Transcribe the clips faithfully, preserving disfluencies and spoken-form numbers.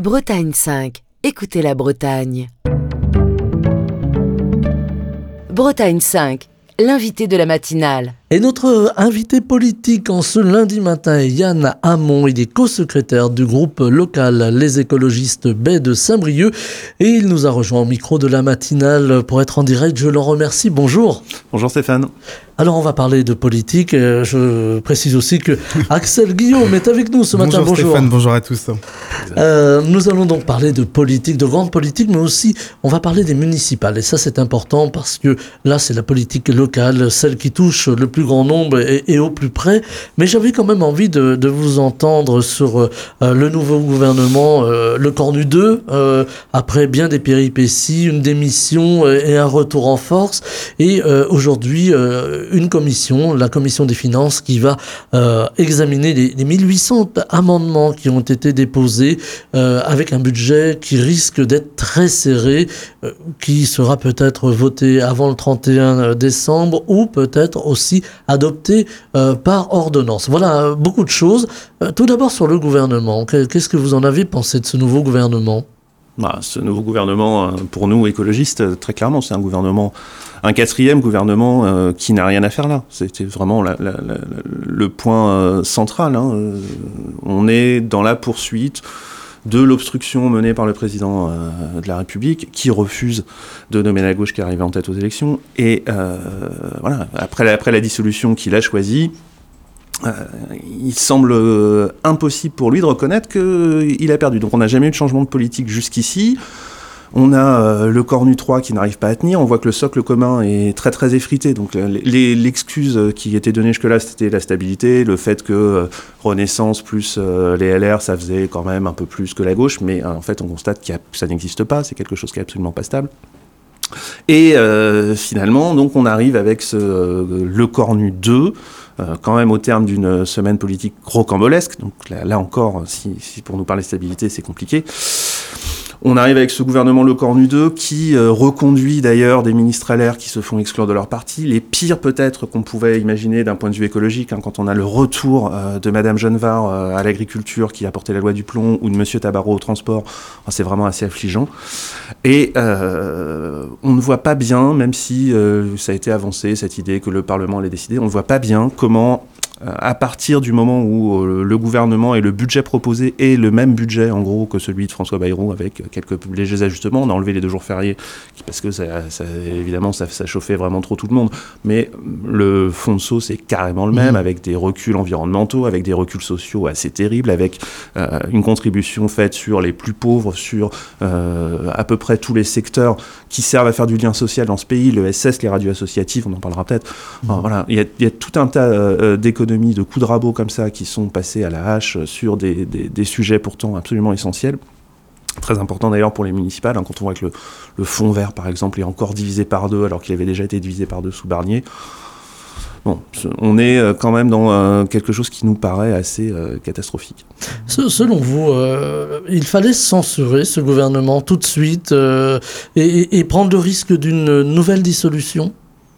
Bretagne cinq. Écoutez la Bretagne. Bretagne cinq, l'invité de la matinale. Et notre invité politique en ce lundi matin est Yann Hamon. Il est co-secrétaire du groupe local Les Écologistes Baie de Saint-Brieuc et il nous a rejoint au micro de la matinale pour être en direct. Je l'en remercie. Bonjour. Bonjour Stéphane. Alors on va parler de politique. Je précise aussi que Axel Guillaume est avec nous ce matin. Bonjour, bonjour Stéphane, bonjour à tous. Euh, nous allons donc parler de politique, de grande politique, mais aussi on va parler des municipales. Et ça c'est important parce que là c'est la politique locale, celle qui touche le plus grand nombre et, et au plus près. Mais j'avais quand même envie de, de vous entendre sur euh, le nouveau gouvernement, euh, le Cornu deux, euh, après bien des péripéties, une démission et un retour en force. Et euh, aujourd'hui, euh, une commission, la commission des finances, qui va euh, examiner les, les mille huit cents amendements qui ont été déposés euh, avec un budget qui risque d'être très serré, euh, qui sera peut-être voté avant le trente et un décembre ou peut-être aussi adopté euh, par ordonnance. Voilà, euh, beaucoup de choses. Euh, tout d'abord sur le gouvernement. Qu'est-ce que vous en avez pensé de ce nouveau gouvernement ? Bah, ce nouveau gouvernement, pour nous écologistes, très clairement, c'est un gouvernement, un quatrième gouvernement euh, qui n'a rien à faire là. C'était vraiment la, la, la, le point euh, central. Hein. Euh, on est dans la poursuite de l'obstruction menée par le président euh, de la République, qui refuse de nommer la gauche qui arrive en tête aux élections. Et euh, voilà, après la, après la dissolution qu'il a choisie, Euh, il semble euh, impossible pour lui de reconnaître qu'il a perdu. Donc on n'a jamais eu de changement de politique jusqu'ici. On a euh, le Cornu trois qui n'arrive pas à tenir. On voit que le socle commun est très très effrité. Donc les, l'excuse qui était donnée jusque-là, c'était la stabilité, le fait que euh, Renaissance plus euh, les L R, ça faisait quand même un peu plus que la gauche. Mais euh, en fait, on constate qu'il y a, que ça n'existe pas. C'est quelque chose qui est absolument pas stable. Et euh, finalement, donc on arrive avec ce, euh, le Cornu deux, euh, quand même au terme d'une semaine politique rocambolesque. Donc là, là encore, si, si pour nous parler stabilité, c'est compliqué. On arrive avec ce gouvernement Le Cornu deux qui euh, reconduit d'ailleurs des ministres L R qui se font exclure de leur parti, les pires peut-être qu'on pouvait imaginer d'un point de vue écologique, hein, quand on a le retour euh, de Madame Genevard euh, à l'agriculture qui a porté la loi du plomb, ou de Monsieur Tabarot au transport, enfin, c'est vraiment assez affligeant. Et euh, on ne voit pas bien, même si euh, ça a été avancé, cette idée que le Parlement allait décider, on ne voit pas bien comment, à partir du moment où euh, le gouvernement et le budget proposé est le même budget en gros que celui de François Bayrou avec quelques légers ajustements, on a enlevé les deux jours fériés parce que ça, ça, évidemment ça, ça chauffait vraiment trop tout le monde, mais le fond de sauce est carrément le même, mmh. avec des reculs environnementaux, avec des reculs sociaux assez terribles, avec euh, une contribution faite sur les plus pauvres, sur euh, à peu près tous les secteurs qui servent à faire du lien social dans ce pays, le S S, les radios associatives, on en parlera peut-être. Mmh. Enfin, voilà, il y a, il y a tout un tas euh, d'économies de coups de rabot comme ça qui sont passés à la hache sur des, des, des sujets pourtant absolument essentiels. Très important d'ailleurs pour les municipales, hein, quand on voit que le, le fonds vert par exemple est encore divisé par deux alors qu'il avait déjà été divisé par deux sous Barnier. Bon, on est quand même dans euh, quelque chose qui nous paraît assez euh, catastrophique. Selon vous, euh, il fallait censurer ce gouvernement tout de suite euh, et, et prendre le risque d'une nouvelle dissolution ?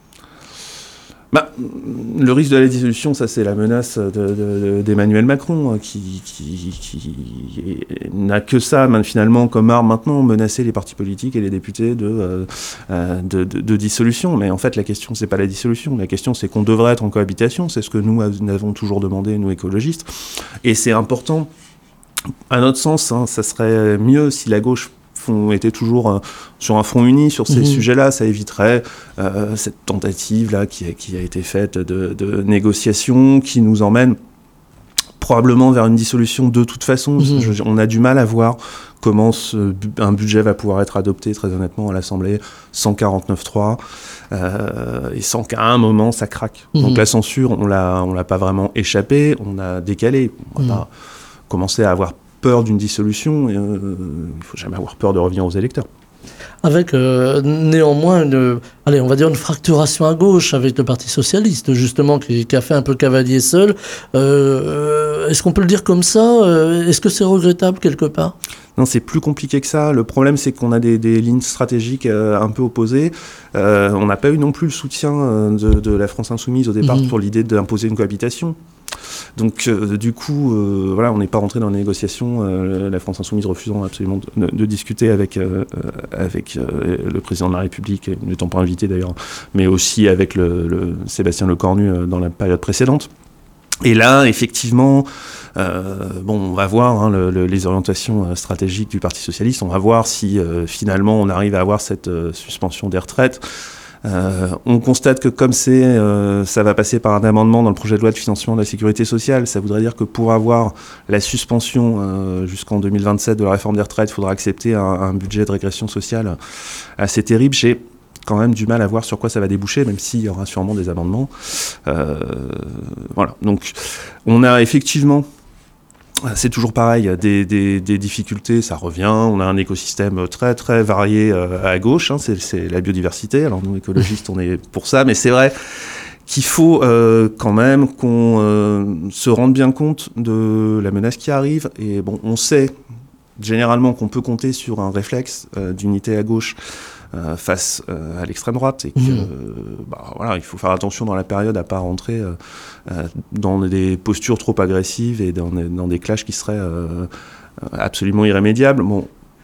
Bah, le risque de la dissolution, ça c'est la menace de, de, d'Emmanuel Macron, qui, qui, qui n'a que ça finalement comme arme maintenant, menacer les partis politiques et les députés de, euh, de, de, de dissolution. Mais en fait la question c'est pas la dissolution, la question c'est qu'on devrait être en cohabitation, c'est ce que nous avons toujours demandé, nous écologistes. Et c'est important, à notre sens, hein, ça serait mieux si la gauche on était toujours euh, sur un front uni sur ces mmh. sujets-là, ça éviterait euh, cette tentative-là qui a, qui a été faite de, de négociation, qui nous emmène probablement vers une dissolution de toute façon. Mmh. Je, on a du mal à voir comment ce, un budget va pouvoir être adopté, très honnêtement, à l'Assemblée, sans quarante-neuf trois, euh, et sans qu'à un moment, ça craque. Mmh. Donc la censure, on l'a, on l'a pas vraiment échappé, on a décalé. On va mmh. pas commencer à avoir peur d'une dissolution, euh, il ne faut jamais avoir peur de revenir aux électeurs. Avec euh, néanmoins, une, allez, on va dire une fracturation à gauche avec le Parti Socialiste, justement, qui, qui a fait un peu cavalier seul. Euh, est-ce qu'on peut le dire comme ça ? Est-ce que c'est regrettable quelque part ? Non, c'est plus compliqué que ça. Le problème, c'est qu'on a des, des lignes stratégiques euh, un peu opposées. Euh, on n'a pas eu non plus le soutien euh, de, de la France Insoumise au départ mmh. pour l'idée d'imposer une cohabitation. Donc euh, du coup, euh, voilà, on n'est pas rentré dans les négociations, euh, la France Insoumise refusant absolument de, de, de discuter avec, euh, avec euh, le président de la République, n'étant pas invité d'ailleurs, mais aussi avec le, le Sébastien Lecornu euh, dans la période précédente. Et là, effectivement, euh, bon, on va voir hein, le, le, les orientations stratégiques du Parti socialiste. On va voir si euh, finalement on arrive à avoir cette euh, suspension des retraites. Euh, on constate que comme c'est, euh, ça va passer par un amendement dans le projet de loi de financement de la sécurité sociale. Ça voudrait dire que pour avoir la suspension euh, jusqu'en deux mille vingt-sept de la réforme des retraites, il faudra accepter un, un budget de régression sociale assez terrible. J'ai quand même du mal à voir sur quoi ça va déboucher, même s'il y aura sûrement des amendements. Euh, voilà. Donc, on a effectivement, c'est toujours pareil, des, des, des difficultés, ça revient. On a un écosystème très, très varié euh, à gauche. Hein, c'est, c'est la biodiversité. Alors, nous, écologistes, on est pour ça, mais c'est vrai qu'il faut euh, quand même qu'on euh, se rende bien compte de la menace qui arrive. Et bon, on sait généralement qu'on peut compter sur un réflexe euh, d'unité à gauche Euh, face euh, à l'extrême droite et que mmh. euh, bah, voilà, il faut faire attention dans la période à pas rentrer euh, euh, dans des postures trop agressives et dans, dans des clashs qui seraient euh, absolument irrémédiables. Bon,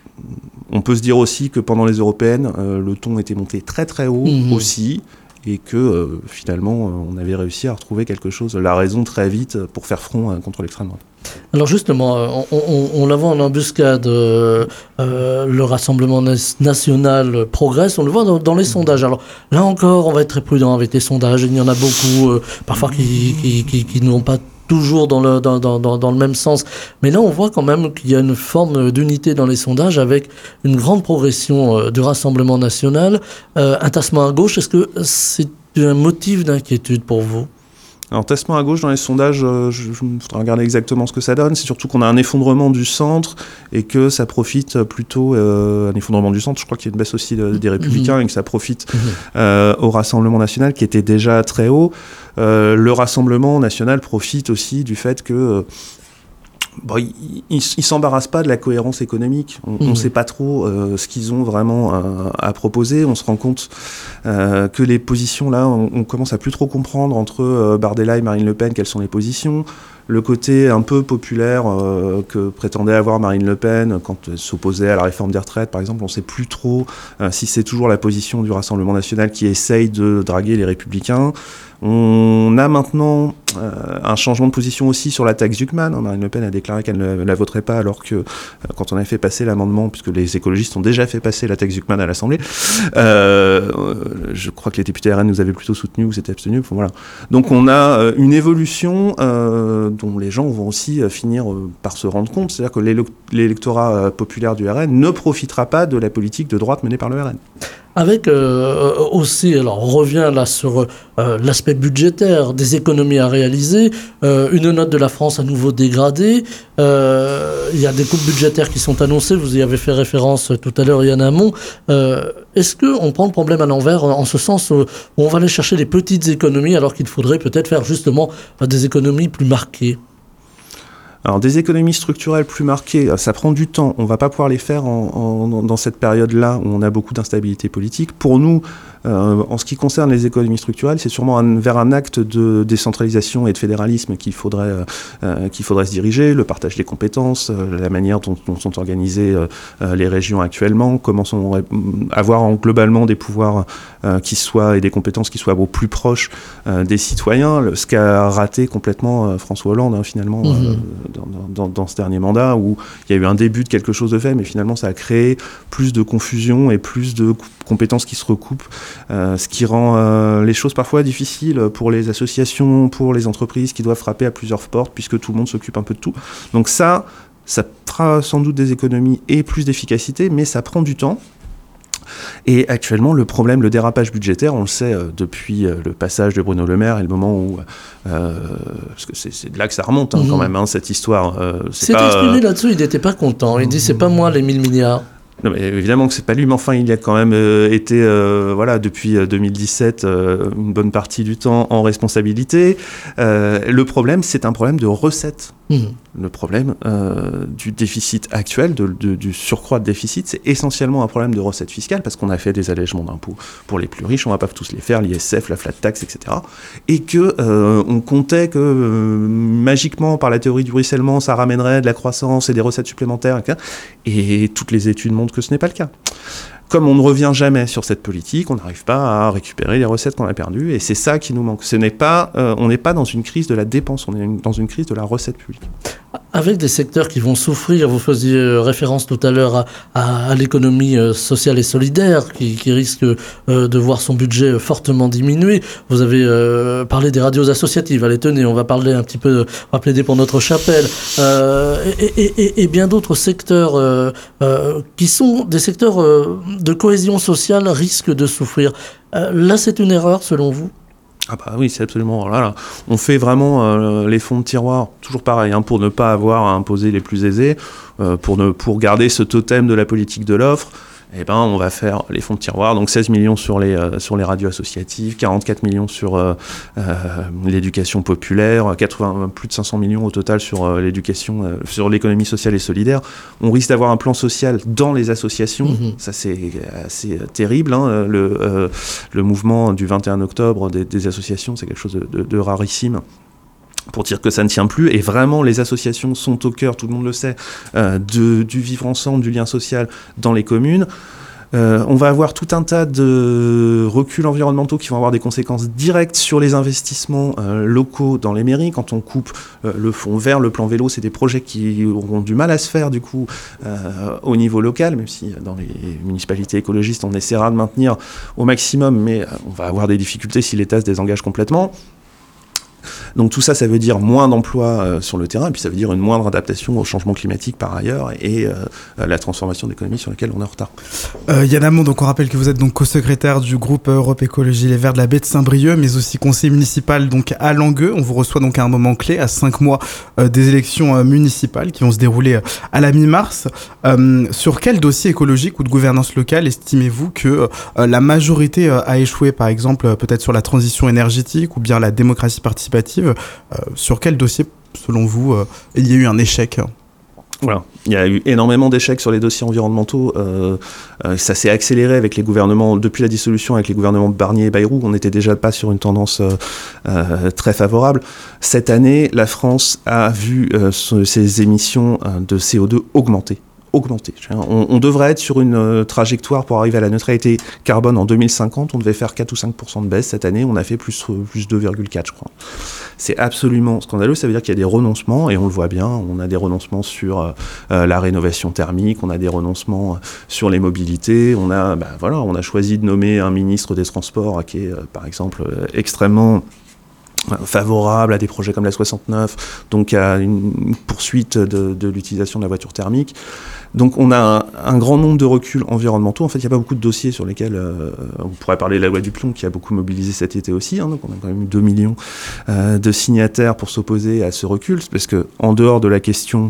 on peut se dire aussi que pendant les européennes, euh, le ton était monté très très haut mmh. aussi et que euh, finalement on avait réussi à retrouver quelque chose, la raison très vite pour faire front euh, contre l'extrême droite. Alors justement, on, on, on la voit en embuscade, euh, euh, le Rassemblement national progresse, on le voit dans, dans les sondages. Alors là encore, on va être très prudent avec les sondages, il y en a beaucoup, euh, parfois qui, qui, qui, qui n'ont pas toujours dans le, dans, dans, dans le même sens. Mais là, on voit quand même qu'il y a une forme d'unité dans les sondages avec une grande progression euh, du Rassemblement national, euh, un tassement à gauche. Est-ce que c'est un motif d'inquiétude pour vous ? Alors, tassement à gauche dans les sondages, euh, je, je faudra regarder exactement ce que ça donne. C'est surtout qu'on a un effondrement du centre et que ça profite plutôt, euh, un effondrement du centre, je crois qu'il y a une baisse aussi de, des Républicains mmh. et que ça profite mmh. euh, au Rassemblement national qui était déjà très haut. Euh, le Rassemblement national profite aussi du fait que euh, bon, ils il, il s'embarrassent pas de la cohérence économique. On ne mmh. sait pas trop euh, ce qu'ils ont vraiment à, à proposer. On se rend compte euh, que les positions, là, on, on commence à plus trop comprendre entre euh, Bardella et Marine Le Pen quelles sont les positions. Le côté un peu populaire euh, que prétendait avoir Marine Le Pen quand elle s'opposait à la réforme des retraites, par exemple, on ne sait plus trop euh, si c'est toujours la position du Rassemblement national qui essaye de draguer les Républicains. On a maintenant euh, un changement de position aussi sur la taxe Zucman. Marine Le Pen a déclaré qu'elle ne la voterait pas, alors que euh, quand on a fait passer l'amendement, puisque les écologistes ont déjà fait passer la taxe Zucman à l'Assemblée, euh, je crois que les députés R N nous avaient plutôt soutenus ou s'étaient abstenus. Enfin, voilà. Donc on a euh, une évolution euh, dont les gens vont aussi euh, finir euh, par se rendre compte. C'est-à-dire que l'électorat euh, populaire du R N ne profitera pas de la politique de droite menée par le R N. Avec euh, aussi, alors on revient là sur euh, l'aspect budgétaire, des économies à réaliser, euh, une note de la France à nouveau dégradée, euh, il y a des coupes budgétaires qui sont annoncées, vous y avez fait référence tout à l'heure Yann Hamon. Euh, est-ce qu'on prend le problème à l'envers en ce sens où on va aller chercher des petites économies alors qu'il faudrait peut-être faire justement des économies plus marquées ? Alors, des économies structurelles plus marquées, ça prend du temps. On ne va pas pouvoir les faire en, en, dans cette période-là où on a beaucoup d'instabilité politique. Pour nous, euh, en ce qui concerne les économies structurelles, c'est sûrement un, vers un acte de décentralisation et de fédéralisme qu'il faudrait, euh, qu'il faudrait se diriger. Le partage des compétences, euh, la manière dont, dont sont organisées euh, les régions actuellement, comment sont, avoir en, globalement des pouvoirs euh, qui soient, et des compétences qui soient au plus proches euh, des citoyens. Le, ce qu'a raté complètement euh, François Hollande, hein, finalement, mmh. euh, Dans, dans, dans ce dernier mandat, où il y a eu un début de quelque chose de fait, mais finalement ça a créé plus de confusion et plus de compétences qui se recoupent, euh, ce qui rend euh, les choses parfois difficiles pour les associations, pour les entreprises qui doivent frapper à plusieurs portes, puisque tout le monde s'occupe un peu de tout. Donc ça, ça fera sans doute des économies et plus d'efficacité, mais ça prend du temps. Et actuellement, le problème, le dérapage budgétaire, on le sait euh, depuis euh, le passage de Bruno Le Maire et le moment où... Euh, parce que c'est, c'est de là que ça remonte hein, mmh. quand même, hein, cette histoire. Euh, c'est S'est pas, exprimé euh... là-dessus, il n'était pas content. Il dit, c'est pas moi les mille milliards. Non, mais évidemment que c'est pas lui, mais enfin, il a quand même euh, été, euh, voilà, depuis deux mille dix-sept, euh, une bonne partie du temps en responsabilité. Euh, le problème, c'est un problème de recettes. Mmh. Le problème euh, du déficit actuel, de, de, du surcroît de déficit, c'est essentiellement un problème de recettes fiscales, parce qu'on a fait des allègements d'impôts pour les plus riches, on va pas tous les faire, l'I S F, la flat tax, et cetera. Et que euh, on comptait que euh, magiquement, par la théorie du ruissellement, ça ramènerait de la croissance et des recettes supplémentaires, et cetera. Et toutes les études montrent que ce n'est pas le cas. Comme on ne revient jamais sur cette politique, on n'arrive pas à récupérer les recettes qu'on a perdues, et c'est ça qui nous manque. Ce n'est pas, euh, on n'est pas dans une crise de la dépense, on est dans une crise de la recette publique. Avec des secteurs qui vont souffrir, vous faisiez référence tout à l'heure à, à, à l'économie sociale et solidaire, qui, qui risque euh, de voir son budget fortement diminuer. Vous avez euh, parlé des radios associatives. Allez, tenez, on va parler un petit peu, on va plaider pour notre chapelle, euh, et, et, et, et bien d'autres secteurs euh, euh, qui sont des secteurs euh, de cohésion sociale risquent de souffrir. Euh, là, c'est une erreur, selon vous ? Ah bah oui, c'est absolument... Là, là. On fait vraiment euh, les fonds de tiroir, toujours pareil, hein, pour ne pas avoir à imposer les plus aisés, euh, pour, ne, pour garder ce totem de la politique de l'offre. Eh ben, on va faire les fonds de tiroir, donc seize millions sur les, euh, sur les radios associatives, quarante-quatre millions sur euh, euh, l'éducation populaire, quatre-vingts, plus de cinq cents millions au total sur euh, l'éducation, euh, sur l'économie sociale et solidaire. On risque d'avoir un plan social dans les associations, mmh. Ça c'est assez terrible, hein, le, euh, le mouvement du vingt et un octobre des, des associations, c'est quelque chose de, de, de rarissime. Pour dire que ça ne tient plus, et vraiment les associations sont au cœur, tout le monde le sait, euh, de, du vivre ensemble, du lien social dans les communes. Euh, on va avoir tout un tas de reculs environnementaux qui vont avoir des conséquences directes sur les investissements euh, locaux dans les mairies. Quand on coupe euh, le fonds vert, le plan vélo, c'est des projets qui auront du mal à se faire du coup euh, au niveau local, même si dans les municipalités écologistes on essaiera de maintenir au maximum, mais euh, on va avoir des difficultés si l'État se désengage complètement. Donc tout ça, ça veut dire moins d'emplois euh, sur le terrain, et puis ça veut dire une moindre adaptation au changement climatique par ailleurs, et euh, la transformation de l'économie sur laquelle on est en retard. Euh, Yann Hamon, donc on rappelle que vous êtes donc co-secrétaire du groupe Europe Écologie Les Verts de la baie de Saint-Brieuc, mais aussi conseiller municipal donc à Langueux. On vous reçoit donc à un moment clé, à cinq mois euh, des élections euh, municipales qui vont se dérouler euh, à la mi-mars. Euh, sur quel dossier écologique ou de gouvernance locale estimez-vous que euh, la majorité euh, a échoué, par exemple euh, peut-être sur la transition énergétique ou bien la démocratie participative? Euh, sur quel dossier, selon vous, euh, il y a eu un échec ? Voilà. Il y a eu énormément d'échecs sur les dossiers environnementaux. Euh, euh, ça s'est accéléré avec les gouvernements, depuis la dissolution, avec les gouvernements Barnier et Bayrou. On n'était déjà pas sur une tendance euh, euh, très favorable. Cette année, la France a vu euh, ses émissions de C O deux augmenter. augmenter. On, on devrait être sur une euh, trajectoire pour arriver à la neutralité carbone en deux mille cinquante. On devait faire quatre ou cinq pour cent de baisse. Cette année, on a fait plus, plus deux virgule quatre, je crois. C'est absolument scandaleux. Ça veut dire qu'il y a des renoncements, et on le voit bien. On a des renoncements sur euh, la rénovation thermique, on a des renoncements sur les mobilités. On a, bah, voilà, on a choisi de nommer un ministre des Transports qui est, euh, par exemple, euh, extrêmement favorable à des projets comme la soixante-neuf, donc à une poursuite de, de l'utilisation de la voiture thermique. Donc on a un, un grand nombre de reculs environnementaux. En fait, il n'y a pas beaucoup de dossiers sur lesquels euh, on pourrait parler de la loi du plomb qui a beaucoup mobilisé cet été aussi. Hein, donc on a quand même eu deux millions euh, de signataires pour s'opposer à ce recul, parce que en dehors de la question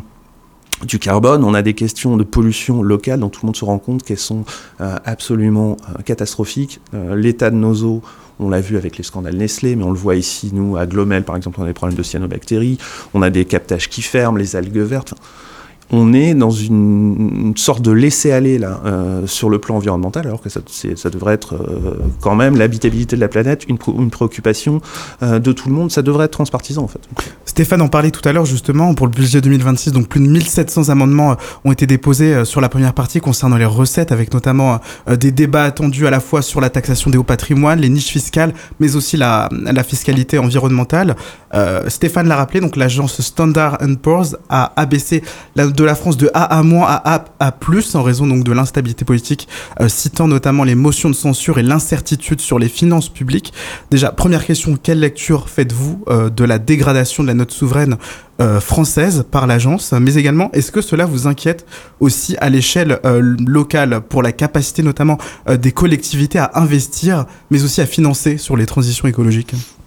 du carbone, on a des questions de pollution locale dont tout le monde se rend compte qu'elles sont euh, absolument euh, catastrophiques. Euh, l'état de nos eaux, on l'a vu avec les scandales Nestlé, mais on le voit ici, nous, à Glomel, par exemple, on a des problèmes de cyanobactéries, on a des captages qui ferment, les algues vertes. Enfin, on est dans une, une sorte de laisser-aller là, euh, sur le plan environnemental, alors que ça, c'est, ça devrait être euh, quand même l'habitabilité de la planète, une, une préoccupation euh, de tout le monde. Ça devrait être transpartisan, en fait. Stéphane en parlait tout à l'heure, justement, pour le budget deux mille vingt-six, donc plus de mille sept cents amendements euh, ont été déposés euh, sur la première partie concernant les recettes, avec notamment euh, des débats attendus à la fois sur la taxation des hauts patrimoines, les niches fiscales, mais aussi la, la fiscalité environnementale. Euh, Stéphane l'a rappelé, donc l'agence Standard and Poor's a abaissé la de la France de A A- à A A plus, en raison donc de l'instabilité politique, euh, citant notamment les motions de censure et l'incertitude sur les finances publiques. Déjà, première question, quelle lecture faites-vous euh, de la dégradation de la note souveraine euh, française par l'agence, mais également, est-ce que cela vous inquiète aussi à l'échelle euh, locale pour la capacité notamment euh, des collectivités à investir, mais aussi à financer sur les transitions écologiques ?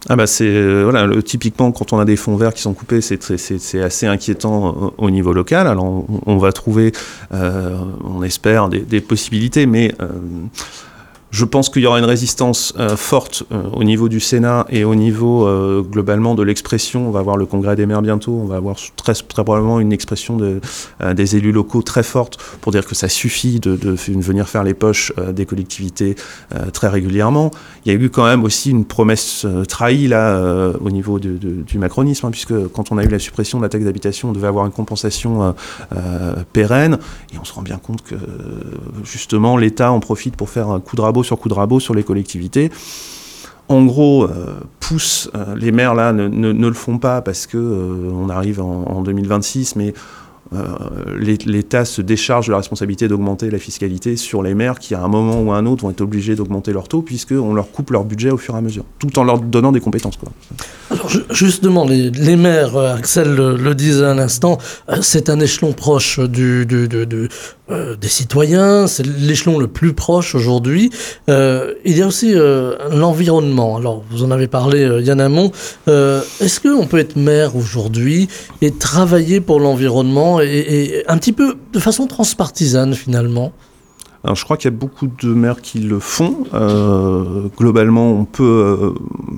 Ah bah c'est euh, voilà le, typiquement quand on a des fonds verts qui sont coupés, c'est très, c'est, c'est assez inquiétant au, au niveau local. Alors on, on va trouver, euh, on espère des, des possibilités, mais euh, je pense qu'il y aura une résistance euh, forte euh, au niveau du Sénat et au niveau euh, globalement de l'expression. On va avoir le Congrès des maires bientôt, on va avoir très, très probablement une expression de, euh, des élus locaux très forte pour dire que ça suffit de, de, de venir faire les poches euh, des collectivités euh, très régulièrement. Il y a eu quand même aussi une promesse euh, trahie là euh, au niveau de, de, du macronisme, hein, puisque quand on a eu la suppression de la taxe d'habitation, on devait avoir une compensation euh, euh, pérenne, et on se rend bien compte que justement l'État en profite pour faire un coup de rabot sur coup de rabot sur les collectivités. En gros, euh, pousse euh, les maires là ne, ne, ne le font pas parce que euh, on arrive en, en deux mille vingt-six, mais euh, l'État se décharge de la responsabilité d'augmenter la fiscalité sur les maires qui, à un moment ou à un autre, vont être obligés d'augmenter leur taux puisqu'on leur coupe leur budget au fur et à mesure, tout en leur donnant des compétences, quoi. Alors justement, les, les maires, Axel le, le disait à l'instant, c'est un échelon proche du, du, du, du, euh, des citoyens, c'est l'échelon le plus proche aujourd'hui. Euh, il y a aussi euh, l'environnement. Alors vous en avez parlé, euh, Yann Hamon. Euh, est-ce qu'on peut être maire aujourd'hui et travailler pour l'environnement et, et un petit peu de façon transpartisane finalement ? Alors, je crois qu'il y a beaucoup de maires qui le font. Euh, globalement, on peut... Euh,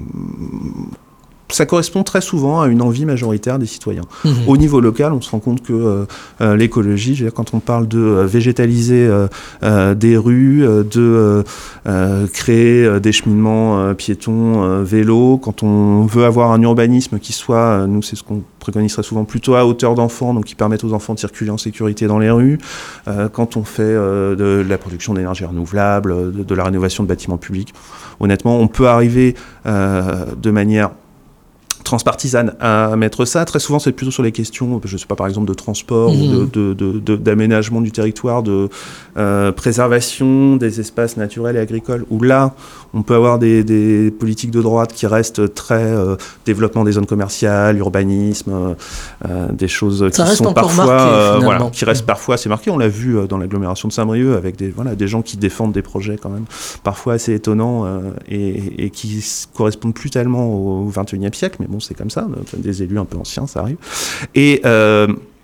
ça correspond très souvent à une envie majoritaire des citoyens. Mmh. Au niveau local, on se rend compte que euh, l'écologie, je veux dire, quand on parle de euh, végétaliser euh, euh, des rues, euh, de euh, créer euh, des cheminements euh, piétons, euh, vélos, quand on veut avoir un urbanisme qui soit, euh, nous c'est ce qu'on préconise très souvent, plutôt à hauteur d'enfants, donc qui permettent aux enfants de circuler en sécurité dans les rues, euh, quand on fait euh, de, de la production d'énergie renouvelable, de, de la rénovation de bâtiments publics, honnêtement, on peut arriver euh, de manière transpartisane à mettre ça. Très souvent, c'est plutôt sur les questions, je ne sais pas, par exemple, de transport, mmh. ou de, de, de, d'aménagement du territoire, de euh, préservation des espaces naturels et agricoles, où là, on peut avoir des, des politiques de droite qui restent très euh, développement des zones commerciales, urbanisme, euh, des choses ça qui reste sont parfois, marqué, euh, voilà, qui restent mmh. parfois assez marquées. On l'a vu euh, dans l'agglomération de Saint-Brieuc avec des, voilà, des gens qui défendent des projets quand même parfois assez étonnants euh, et, et qui correspondent plus tellement au vingt et unième siècle, mais bon, c'est comme ça, des élus un peu anciens, ça arrive. Et euh,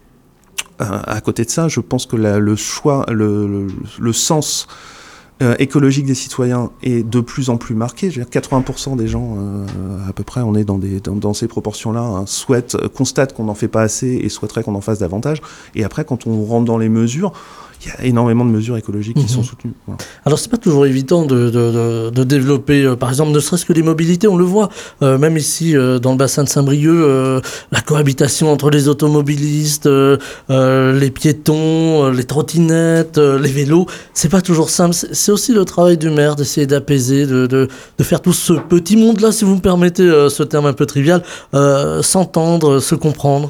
à côté de ça, je pense que la, le choix, le, le, le sens euh, écologique des citoyens est de plus en plus marqué. Je veux dire, quatre-vingts pour cent des gens, euh, à peu près, on est dans, des, dans, dans ces proportions-là, hein, souhaitent, constatent qu'on n'en fait pas assez et souhaiteraient qu'on en fasse davantage. Et après, quand on rentre dans les mesures, il y a énormément de mesures écologiques qui mmh. sont soutenues. Voilà. Alors, c'est pas toujours évident de, de, de, de développer, euh, par exemple, ne serait-ce que les mobilités. On le voit, euh, même ici, euh, dans le bassin de Saint-Brieuc, euh, la cohabitation entre les automobilistes, euh, euh, les piétons, euh, les trottinettes, euh, les vélos. C'est pas toujours simple. C'est, c'est aussi le travail du maire d'essayer d'apaiser, de, de, de faire tout ce petit monde-là, si vous me permettez euh, ce terme un peu trivial, euh, s'entendre, se comprendre.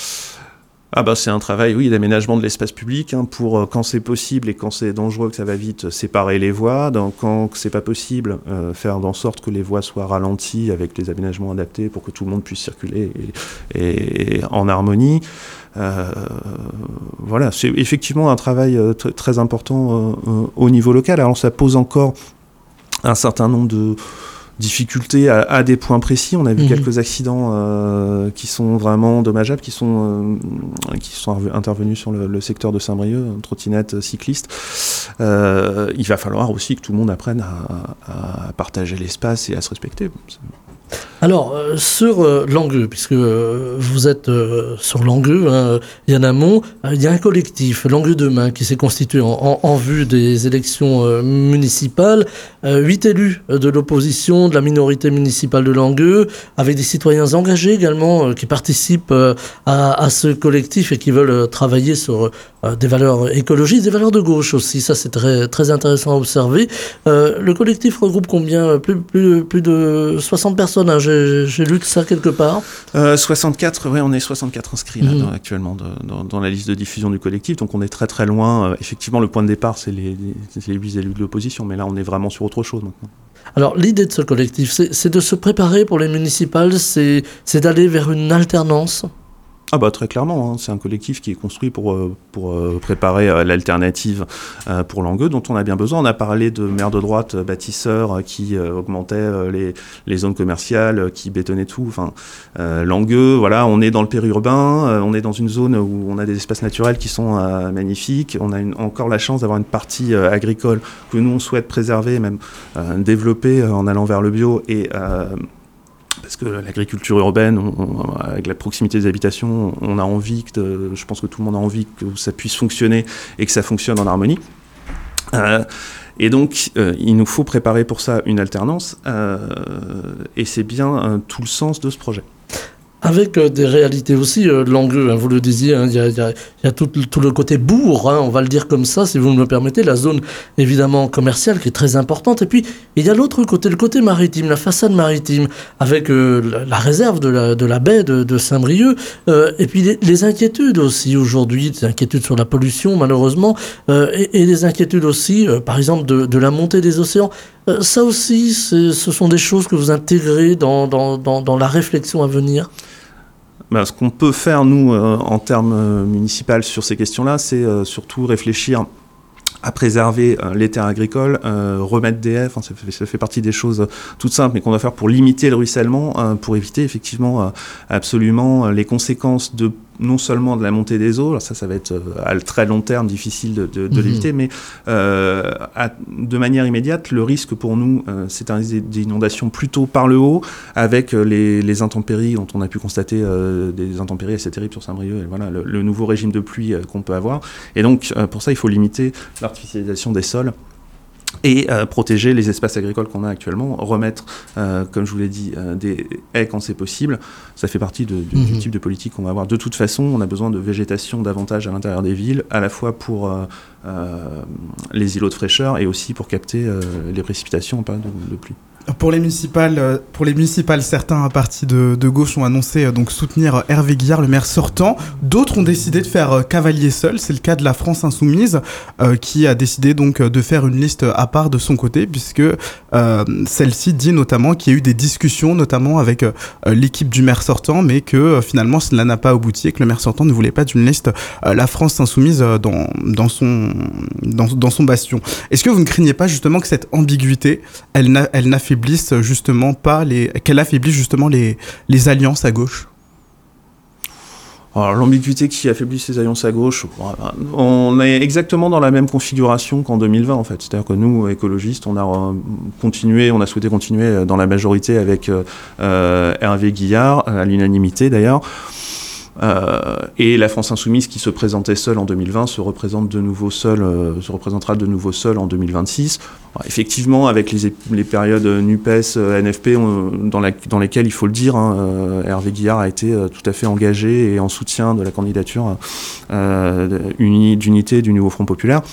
Ah bah c'est un travail, oui, d'aménagement de l'espace public, hein, pour, euh, quand c'est possible et quand c'est dangereux, que ça va vite, séparer les voies. Donc, quand c'est pas possible, euh, faire en sorte que les voies soient ralenties avec les aménagements adaptés pour que tout le monde puisse circuler et, et, et en harmonie. Euh, voilà, c'est effectivement un travail euh, t- très important euh, au niveau local. Alors ça pose encore un certain nombre de difficultés à, à des points précis. On a vu mmh. quelques accidents euh, qui sont vraiment dommageables, qui sont, euh, qui sont intervenus sur le, le secteur de Saint-Brieuc, trottinette, cycliste. Euh, il va falloir aussi que tout le monde apprenne à, à partager l'espace et à se respecter. Alors, euh, sur euh, Langueux, puisque euh, vous êtes euh, sur Langueux, hein, Yann Hamon, il euh, y a un collectif, Langueux Demain, qui s'est constitué en, en, en vue des élections euh, municipales. Euh, huit élus de l'opposition, de la minorité municipale de Langueux, avec des citoyens engagés également, euh, qui participent euh, à, à ce collectif et qui veulent euh, travailler sur euh, des valeurs écologiques, des valeurs de gauche aussi. Ça, c'est très, très intéressant à observer. Euh, le collectif regroupe combien ? Plus, plus, plus de soixante personnes, hein, j'ai, j'ai lu ça quelque part. Euh, soixante-quatre, oui, on est soixante-quatre inscrits là, mmh. dans, actuellement de, dans, dans la liste de diffusion du collectif, donc on est très très loin. Euh, effectivement, le point de départ, c'est les, les, les huit élus de l'opposition, mais là, on est vraiment sur autre chose maintenant. Alors, l'idée de ce collectif, c'est, c'est de se préparer pour les municipales, c'est, c'est d'aller vers une alternance. Ah bah très clairement, hein. C'est un collectif qui est construit pour, pour euh, préparer euh, l'alternative euh, pour Langueux, dont on a bien besoin. On a parlé de maires de droite euh, bâtisseurs euh, qui euh, augmentaient euh, les, les zones commerciales, euh, qui bétonnaient tout. Enfin, euh, Langueux, voilà, on est dans le périurbain, euh, on est dans une zone où on a des espaces naturels qui sont euh, magnifiques. On a une, encore la chance d'avoir une partie euh, agricole que nous on souhaite préserver, même euh, développer euh, en allant vers le bio et euh, parce que l'agriculture urbaine, on, on, avec la proximité des habitations, on a envie, que, je pense que tout le monde a envie que ça puisse fonctionner et que ça fonctionne en harmonie. Euh, et donc, euh, il nous faut préparer pour ça une alternance, euh, et c'est bien euh, tout le sens de ce projet. Avec euh, des réalités aussi, euh, Langueux, hein, vous le disiez, il hein, y, y, y a tout, tout le côté bourg, hein, on va le dire comme ça, si vous me le permettez, la zone évidemment commerciale qui est très importante. Et puis, il y a l'autre côté, le côté maritime, la façade maritime, avec euh, la, la réserve de la, de la baie de, de Saint-Brieuc, euh, et puis les, les inquiétudes aussi aujourd'hui, des inquiétudes sur la pollution malheureusement, euh, et, et des inquiétudes aussi, euh, par exemple, de, de la montée des océans. Euh, ça aussi, ce sont des choses que vous intégrez dans, dans, dans, dans la réflexion à venir. Ben, ce qu'on peut faire, nous, euh, en termes euh, municipaux sur ces questions-là, c'est euh, surtout réfléchir à préserver euh, les terres agricoles, euh, remettre des haies, enfin, ça, fait, ça fait partie des choses toutes simples, mais qu'on doit faire pour limiter le ruissellement, euh, pour éviter effectivement euh, absolument les conséquences de non seulement de la montée des eaux, alors ça, ça va être euh, à très long terme difficile de, de, de mmh. l'éviter, mais euh, à, de manière immédiate, le risque pour nous, euh, c'est un risque d'inondation plutôt par le haut, avec euh, les, les intempéries dont on a pu constater euh, des intempéries assez terribles sur Saint-Brieuc, et voilà, le, le nouveau régime de pluie euh, qu'on peut avoir. Et donc, euh, pour ça, il faut limiter l'artificialisation des sols et euh, protéger les espaces agricoles qu'on a actuellement, remettre, euh, comme je vous l'ai dit, euh, des haies quand c'est possible. Ça fait partie de, de, mmh. du type de politique qu'on va avoir. De toute façon, on a besoin de végétation davantage à l'intérieur des villes, à la fois pour euh, euh, les îlots de fraîcheur et aussi pour capter euh, les précipitations en période de, de pluie. Pour les municipales, pour les municipales, certains partis de, de gauche ont annoncé euh, donc soutenir Hervé Guillard, le maire sortant. D'autres ont décidé de faire euh, cavalier seul. C'est le cas de la France Insoumise, euh, qui a décidé donc de faire une liste à part de son côté, puisque euh, celle-ci dit notamment qu'il y a eu des discussions, notamment avec euh, l'équipe du maire sortant, mais que euh, finalement cela n'a pas abouti et que le maire sortant ne voulait pas d'une liste euh, la France Insoumise euh, dans dans son dans, dans son bastion. Est-ce que vous ne craignez pas justement que cette ambiguïté, elle n'a elle n'a fait affaiblisse justement pas les qu'elle affaiblisse justement les les alliances à gauche? Alors, l'ambiguïté qui affaiblit ces alliances à gauche, on est exactement dans la même configuration qu'en deux mille vingt en fait. C'est-à-dire que nous, écologistes, on a continué, on a souhaité continuer dans la majorité avec euh, Hervé Guillard, à l'unanimité d'ailleurs. Euh, et la France Insoumise qui se présentait seule en deux mille vingt se représente de nouveau seule, euh, se représentera de nouveau seule en deux mille vingt-six. Alors, effectivement, avec les, les périodes NUPES, N F P, on, dans, la, dans lesquelles, il faut le dire, hein, euh, Hervé Guillard a été euh, tout à fait engagé et en soutien de la candidature euh, uni, d'unité du nouveau Front Populaire.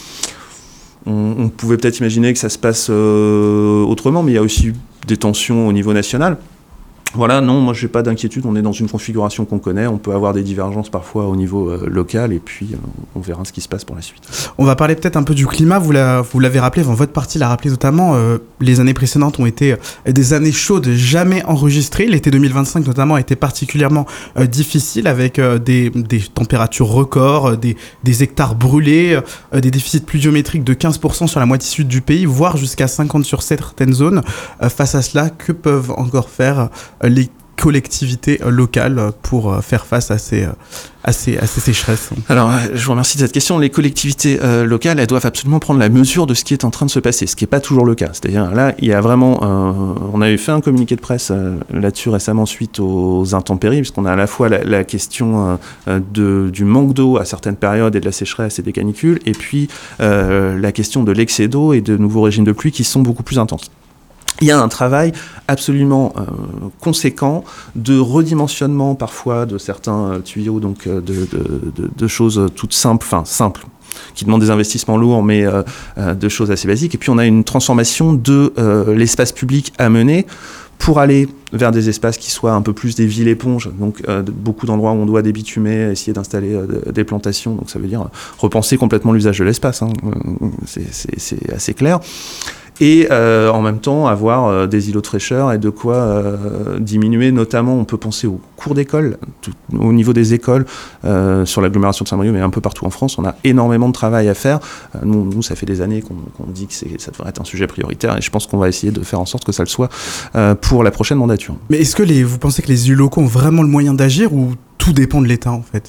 On, on pouvait peut-être imaginer que ça se passe euh, autrement, mais il y a aussi des tensions au niveau national. Voilà, non, moi j'ai pas d'inquiétude, on est dans une configuration qu'on connaît, on peut avoir des divergences parfois au niveau euh, local et puis euh, on verra ce qui se passe pour la suite. On va parler peut-être un peu du climat, vous, la, vous l'avez rappelé, enfin, votre parti l'a rappelé notamment, euh, les années précédentes ont été euh, des années chaudes jamais enregistrées, l'été deux mille vingt-cinq notamment a été particulièrement euh, difficile avec euh, des, des températures records, euh, des, des hectares brûlés, euh, des déficits pluviométriques de quinze pour cent sur la moitié sud du pays, voire jusqu'à cinquante sur certaines zones. Euh, face à cela, que peuvent encore faire les collectivités locales pour faire face à ces, à ces, à ces sécheresses? Alors, je vous remercie de cette question. Les collectivités euh, locales, elles doivent absolument prendre la mesure de ce qui est en train de se passer, ce qui n'est pas toujours le cas. C'est-à-dire, là, il y a vraiment... Euh, on avait fait un communiqué de presse euh, là-dessus récemment suite aux intempéries, puisqu'on a à la fois la, la question euh, de, du manque d'eau à certaines périodes et de la sécheresse et des canicules, et puis euh, la question de l'excès d'eau et de nouveaux régimes de pluie qui sont beaucoup plus intenses. Il y a un travail absolument euh, conséquent de redimensionnement parfois de certains euh, tuyaux, donc euh, de, de, de, de choses toutes simples, enfin simples, qui demandent des investissements lourds, mais euh, euh, de choses assez basiques. Et puis on a une transformation de euh, l'espace public à mener pour aller vers des espaces qui soient un peu plus des villes éponges, donc euh, beaucoup d'endroits où on doit débitumer, essayer d'installer euh, des plantations, donc ça veut dire repenser complètement l'usage de l'espace, hein. c'est, c'est, c'est assez clair. et euh, en même temps avoir euh, des îlots de fraîcheur et de quoi euh, diminuer, notamment on peut penser aux cours d'école, tout, au niveau des écoles, euh, sur l'agglomération de Saint-Brieuc, mais un peu partout en France, on a énormément de travail à faire. Euh, nous, nous, ça fait des années qu'on, qu'on dit que c'est, ça devrait être un sujet prioritaire, et je pense qu'on va essayer de faire en sorte que ça le soit euh, pour la prochaine mandature. Mais est-ce que les, vous pensez que les élus locaux ont vraiment le moyen d'agir, ou tout dépend de l'État en fait ?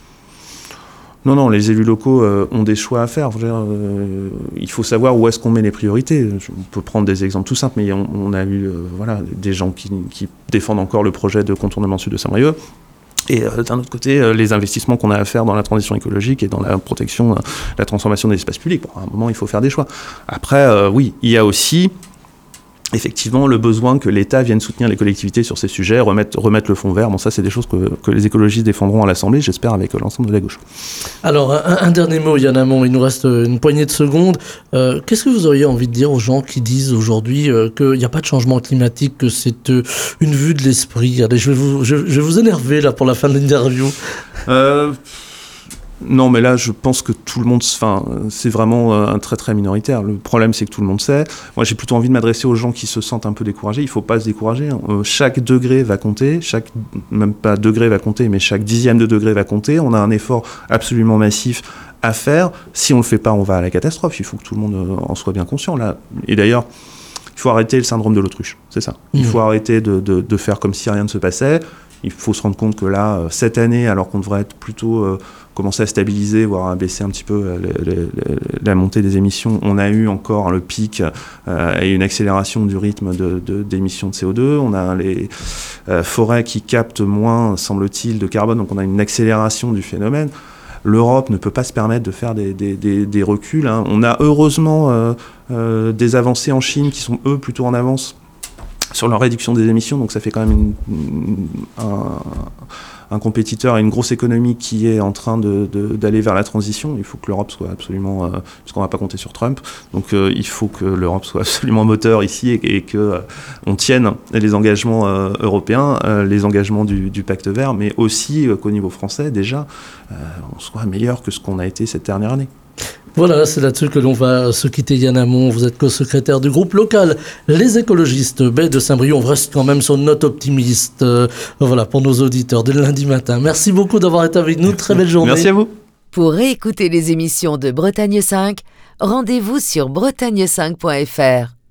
Non, non, les élus locaux euh, ont des choix à faire. Je veux dire, euh, il faut savoir où est-ce qu'on met les priorités. On peut prendre des exemples tout simples, mais on, on a eu euh, voilà, des gens qui, qui défendent encore le projet de contournement sud de Saint-Brieuc. Et euh, d'un autre côté, euh, les investissements qu'on a à faire dans la transition écologique et dans la protection, euh, la transformation des espaces publics. Bon, à un moment, il faut faire des choix. Après, euh, oui, il y a aussi effectivement le besoin que l'État vienne soutenir les collectivités sur ces sujets, remettre, remettre le fonds vert. Bon, ça, c'est des choses que, que les écologistes défendront à l'Assemblée, j'espère, avec l'ensemble de la gauche. Alors, un, un dernier mot, Yann Hamon, il nous reste une poignée de secondes. Euh, qu'est-ce que vous auriez envie de dire aux gens qui disent aujourd'hui euh, qu'il n'y a pas de changement climatique, que c'est euh, une vue de l'esprit ? Allez, je vais vous, je, je vais vous énerver là pour la fin de l'interview. Euh... Non, mais là, je pense que tout le monde, enfin, c'est vraiment euh, un très très minoritaire. Le problème, c'est que tout le monde sait. Moi, j'ai plutôt envie de m'adresser aux gens qui se sentent un peu découragés. Il faut pas se décourager. Hein. Euh, chaque degré va compter. Chaque, même pas degré va compter, mais chaque dixième de degré va compter. On a un effort absolument massif à faire. Si on le fait pas, on va à la catastrophe. Il faut que tout le monde euh, en soit bien conscient là. Et d'ailleurs, il faut arrêter le syndrome de l'autruche. C'est ça. Il mmh. faut arrêter de, de, de faire comme si rien ne se passait. Il faut se rendre compte que là, euh, cette année, alors qu'on devrait être plutôt euh, commencer à stabiliser, voire à baisser un petit peu euh, les, les, les, la montée des émissions, on a eu encore le pic euh, et une accélération du rythme de, de, d'émissions de C O deux. On a les euh, forêts qui captent moins, semble-t-il, de carbone, donc on a une accélération du phénomène. L'Europe ne peut pas se permettre de faire des, des, des, des reculs. Hein. On a heureusement euh, euh, des avancées en Chine qui sont, eux, plutôt en avance sur la réduction des émissions, donc ça fait quand même une, une, un, un compétiteur et une grosse économie qui est en train de, de, d'aller vers la transition. Il faut que l'Europe soit absolument, euh, parce qu'on ne va pas compter sur Trump, donc euh, il faut que l'Europe soit absolument moteur ici et, et qu'on euh, tienne les engagements euh, européens, euh, les engagements du, du pacte vert, mais aussi euh, qu'au niveau français, déjà, euh, on soit meilleur que ce qu'on a été cette dernière année. Voilà, c'est là-dessus que l'on va se quitter. Yann Hamon, vous êtes co-secrétaire du groupe local Les Écologistes Baie de Saint-Brieuc. On reste quand même sur une note optimiste, euh, voilà, pour nos auditeurs dès le lundi matin. Merci beaucoup d'avoir été avec nous. Très belle journée. Merci à vous. Pour réécouter les émissions de Bretagne cinq, rendez-vous sur bretagne cinq point f r.